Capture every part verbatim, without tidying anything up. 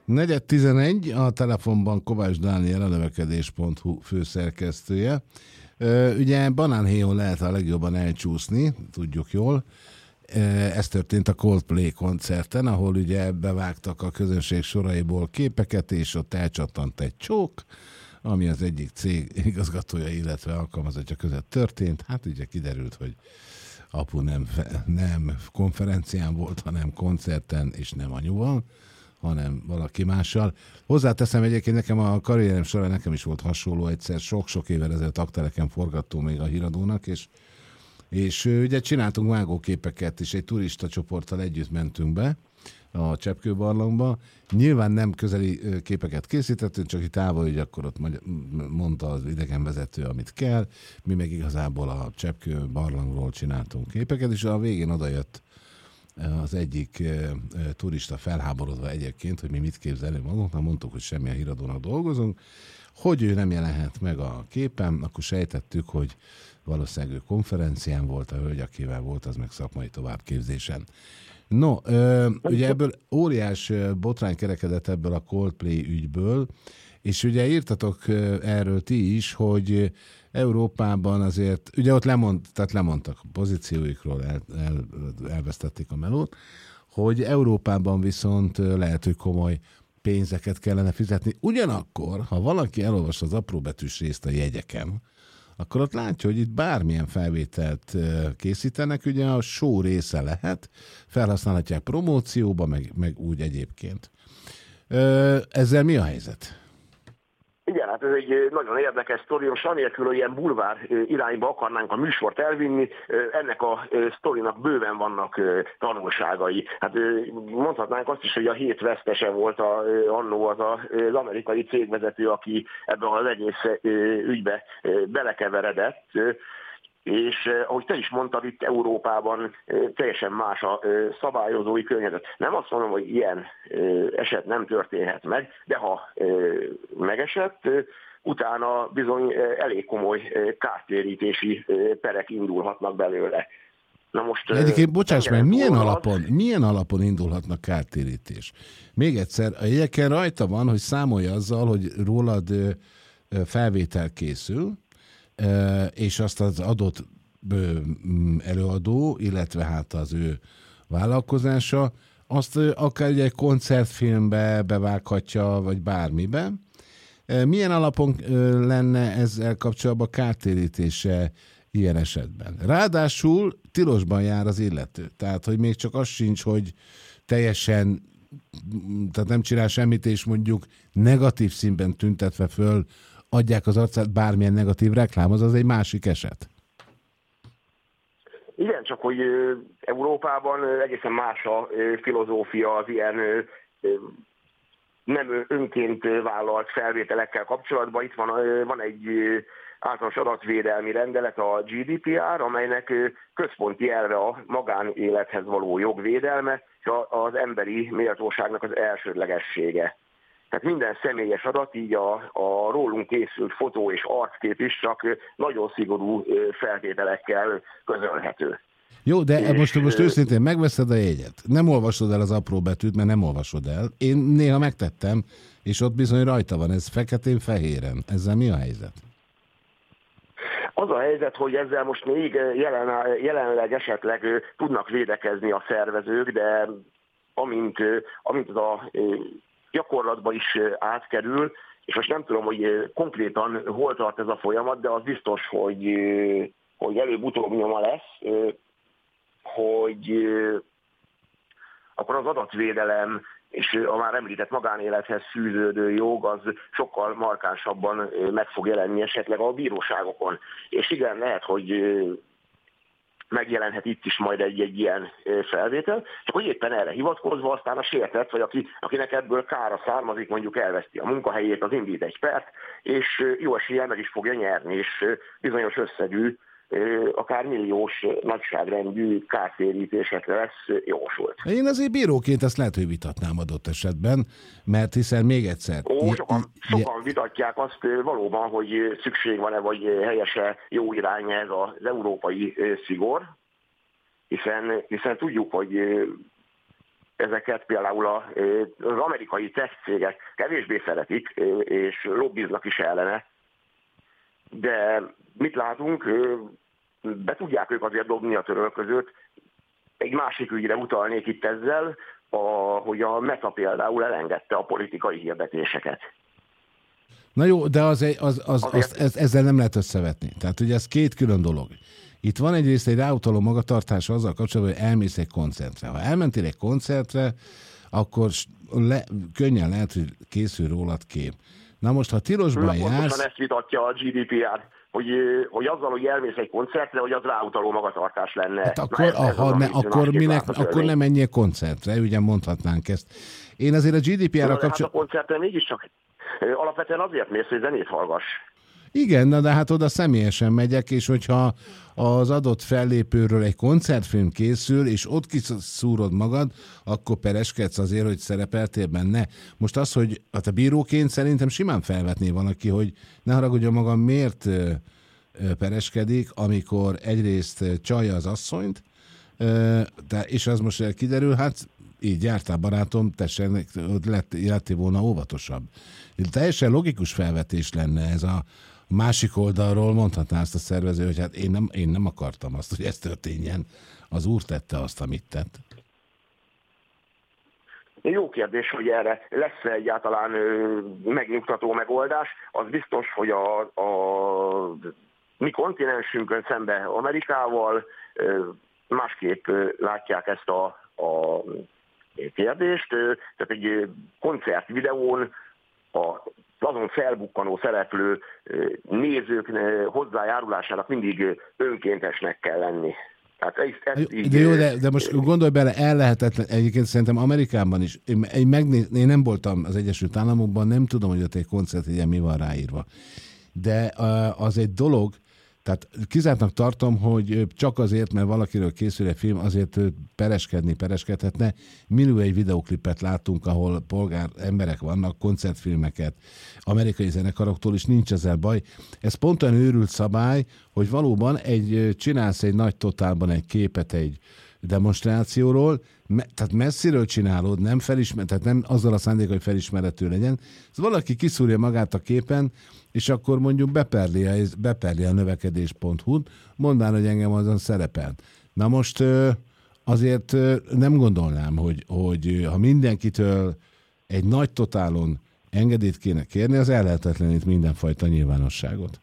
negyven tizenegy, a telefonban Kovács Dániel, a növekedés pont hu főszerkesztője. Ugye banánhéjon lehet a legjobban elcsúszni, tudjuk jól. Ez történt a Coldplay koncerten, ahol ugye bevágtak a közönség soraiból képeket, és ott elcsattant egy csók, ami az egyik cég igazgatója, illetve alkalmazottja között történt. Hát ugye kiderült, hogy apu nem, nem konferencián volt, hanem koncerten, és nem anyuval, hanem valaki mással. Hozzáteszem egyébként, nekem a karrierem során nekem is volt hasonló egyszer, sok-sok évvel ezelőtt akteleken forgattunk még a Híradónak, és, és ugye csináltunk vágóképeket, és egy turista csoporttal együtt mentünk be a Cseppkőbarlangba. Nyilván nem közeli képeket készítettünk, csak itt távol, hogy akkor ott mondta az idegenvezető, amit kell. Mi meg igazából a Cseppkőbarlangról csináltunk képeket, és a végén odajött az egyik turista felháborodva egyébként, hogy mi mit képzelünk magunknak, mondtuk, hogy semmi, a Híradónak dolgozunk, hogy ő nem jelenhet meg a képen, akkor sejtettük, hogy valószínűleg ő konferencián volt, a hölgy, akivel volt, az meg szakmai továbbképzésen. No, ö, ugye ebből óriás botrány kerekedett ebből a Coldplay ügyből, és ugye írtatok erről ti is, hogy Európában azért, ugye ott lemond, tehát lemondtak a pozícióikról, el, el, elvesztették a melót, hogy Európában viszont lehet, hogy komoly pénzeket kellene fizetni. Ugyanakkor, ha valaki elolvas az apróbetűs részt a jegyeken, akkor ott látja, hogy itt bármilyen felvételt készítenek, ugye a show része lehet, felhasználhatják promócióba, meg, meg úgy egyébként. Ezzel mi a helyzet? Igen, hát ez egy nagyon érdekes sztori, most anélkül, hogy ilyen bulvár irányba akarnánk a műsort elvinni, ennek a sztorinak bőven vannak tanulságai. Hát mondhatnánk azt is, hogy a hét vesztese volt a, annó az az amerikai cégvezető, aki ebben az egész ügybe belekeveredett. És ahogy te is mondtad, itt Európában teljesen más a szabályozói környezet. Nem azt mondom, hogy ilyen eset nem történhet meg, de ha megesett, utána bizony elég komoly kártérítési perek indulhatnak belőle. Na most, egyébként, bocsáss meg, milyen alapon, milyen alapon indulhatnak kártérítés? Még egyszer, a jegyeken rajta van, hogy számolja azzal, hogy rólad felvétel készül, és azt az adott előadó, illetve hát az ő vállalkozása, azt akár egy koncertfilmbe bevághatja, vagy bármibe. Milyen alapon lenne ezzel kapcsolatban kártérítése ilyen esetben? Ráadásul tilosban jár az illető. Tehát, hogy még csak az sincs, hogy teljesen, tehát nem csinál semmit, és mondjuk negatív színben tüntetve föl adják az arcát bármilyen negatív reklám, az az egy másik eset. Igen, csak hogy Európában egészen más a filozófia az ilyen nem önként vállalt felvételekkel kapcsolatban. Itt van, van egy általános adatvédelmi rendelet, a gé dé pé er, amelynek központi elve a magánélethez való jogvédelme, és az emberi méltóságnak az elsődlegessége. Tehát minden személyes adat, így a, a rólunk készült fotó és arckép is csak nagyon szigorú feltételekkel közölhető. Jó, de és most, most őszintén megveszed a jegyet. Nem olvasod el az apró betűt, mert nem olvasod el. Én néha megtettem, és ott bizony rajta van, ez feketén-fehéren. Ezzel mi a helyzet? Az a helyzet, hogy ezzel most még jelen, jelenleg esetleg tudnak védekezni a szervezők, de amint, amint az a gyakorlatba is átkerül, és most nem tudom, hogy konkrétan hol tart ez a folyamat, de az biztos, hogy, hogy előbb-utóbb nyoma lesz, hogy akkor az adatvédelem és a már említett magánélethez fűződő jog az sokkal markánsabban meg fog jelenni esetleg a bíróságokon. És igen, lehet, hogy megjelenhet itt is majd egy, egy ilyen felvétel, csak hogy éppen erre hivatkozva aztán a sértett, vagy aki, akinek ebből kára származik, mondjuk elveszti a munkahelyét, az indít egy pert, és jó eséllyel meg is fogja nyerni, és bizonyos összegű, akár milliós nagyságrendű kártérítésekre lesz jogosult. Én azért bíróként ezt lehet, hogy vitatnám adott esetben, mert hiszen még egyszer... Ó, sokan, sokan vitatják azt valóban, hogy szükség van-e, vagy helyese, jó irány ez az európai szigor, hiszen, hiszen tudjuk, hogy ezeket például az amerikai tech cégek kevésbé szeretik, és lobbiznak is ellene. De mit látunk? Be tudják ők azért dobni a törölközőt. Egy másik ügyre utalnék itt ezzel, a, hogy a Meta például elengedte a politikai hirdetéseket. Na jó, de az, az, az, az, ez, ezzel nem lehet összevetni. Tehát ugye ez két külön dolog. Itt van egyrészt egy ráutaló magatartás azzal kapcsolatban, hogy elmész egy koncertre. Ha elmentél egy koncertre, akkor le, könnyen lehet, hogy készül rólad kép. Na most, ha tilosban Na, jársz... Pontosan ezt vitatja a gé dé pé er, hogy, hogy azzal, hogy elmész egy koncertre, hogy az ráutaló magatartás lenne. Hát akkor, Na, ez, ez aha, az, ne, akkor, minek, akkor nem menjél koncertre, ugye mondhatnánk ezt. Én azért a gé dé pé er-rel kapcsolatban... Hát a koncertre mégiscsak alapvetően azért mész, hogy zenét hallgass. Igen, na de hát oda személyesen megyek, és hogyha az adott fellépőről egy koncertfilm készül, és ott kiszúrod magad, akkor pereskedsz azért, hogy szerepeltél benne. Most az, hogy hát a bíróként szerintem simán felvetné valaki, hogy ne haragudjon magam, miért pereskedik, amikor egyrészt csalja az asszonyt, de, és az most kiderül, hát így jártál barátom, tessenek, lett, lettél volna óvatosabb. Teljesen logikus felvetés lenne ez a másik oldalról, mondhatná azt a szervező, hogy hát én nem, én nem akartam azt, hogy ez történjen. Az úr tette azt, amit tett. Jó kérdés, hogy erre lesz egyáltalán ö, megnyugtató megoldás. Az biztos, hogy a, a mi kontinensünkön szembe Amerikával ö, másképp ö, látják ezt a, a kérdést. Ö, tehát egy koncert videón a azon felbukkanó szereplő nézők hozzájárulásának mindig önkéntesnek kell lenni. Tehát ezt, ezt így, de jó, de, de most gondolj bele, ellehetetlen, egyébként szerintem Amerikában is, én, én, megnéz, én nem voltam az Egyesült Államokban, nem tudom, hogy ott egy koncertjegyen mi van ráírva. De az egy dolog, tehát kizártnak tartom, hogy csak azért, mert valakiről készül egy film, azért őt pereskedni pereskedhetne. Minül egy videoklipet láttunk, ahol polgár emberek vannak, koncertfilmeket, amerikai zenekaroktól is, nincs ezzel baj. Ez pont olyan őrült szabály, hogy valóban egy, csinálsz egy nagy totálban egy képet egy demonstrációról, me, tehát messziről csinálod, nem felismer, tehát nem azzal a szándék, hogy felismerhető legyen. Ez valaki kiszúrja magát a képen, és akkor mondjuk beperli a, beperli a növekedés pont hu-t, mondván, hogy engem azon szerepel. Na most azért nem gondolnám, hogy, hogy ha mindenkitől egy nagy totálon engedélyt kéne kérni, az ellehetetlenít mindenfajta nyilvánosságot.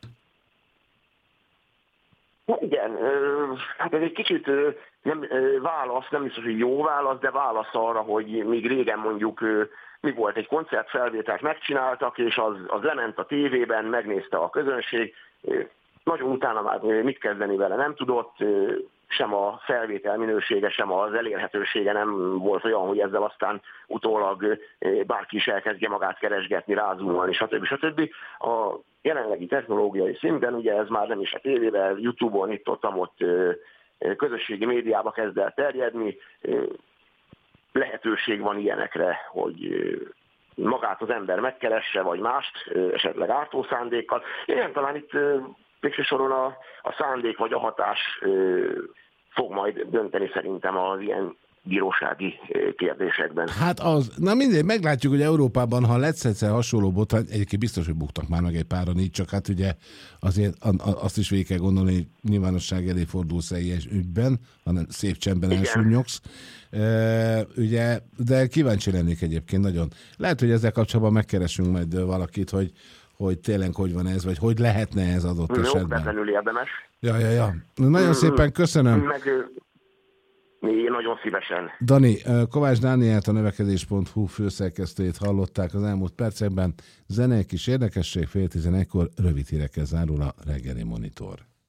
Na igen, hát ez egy kicsit nem, válasz, nem biztos, hogy jó válasz, de válasz arra, hogy még régen mondjuk mi volt, egy koncertfelvételt megcsináltak, és az, az lement a tévében, megnézte a közönség, nagyon utána már mit kezdeni vele nem tudott, sem a felvétel minősége, sem az elérhetősége nem volt olyan, hogy ezzel aztán utólag bárki is elkezdje magát keresgetni, rázumolni, stb. stb. A jelenlegi technológiai szinten, ugye ez már nem is a tévében, YouTube-on, itt-ott, ott közösségi médiába kezd el terjedni, lehetőség van ilyenekre, hogy magát az ember megkeresse, vagy mást, esetleg ártó szándékkal. Igen, talán itt végső soron a, a szándék vagy a hatás fog majd dönteni szerintem az ilyen bírósági kérdésekben. Hát az, na mindegy, meglátjuk, hogy Európában, ha lesz egyszer hasonló botrány, egyébként biztos, hogy buktak már meg egy páran így, csak hát ugye azért azt is végig kell gondolni, hogy nyilvánosság elé fordulsz ilyen ügyben, hanem szép csendben elsúnyogsz. E, ugye, de kíváncsi lennék egyébként nagyon. Lehet, hogy ezzel kapcsolatban megkeresünk majd valakit, hogy, hogy tényleg hogy van ez, vagy hogy lehetne ez adott Jó, esetben. betenül érdemes. Ja, ja, ja. Nagyon mm, szépen köszönöm. Meg, Én nagyon szívesen. Dani, Kovács Dánielt, a növekedés pont hu főszerkesztőjét hallották az elmúlt percekben. Zene, kis érdekesség, fél tizenegykor rövid hírekkel zárul a reggeli monitor.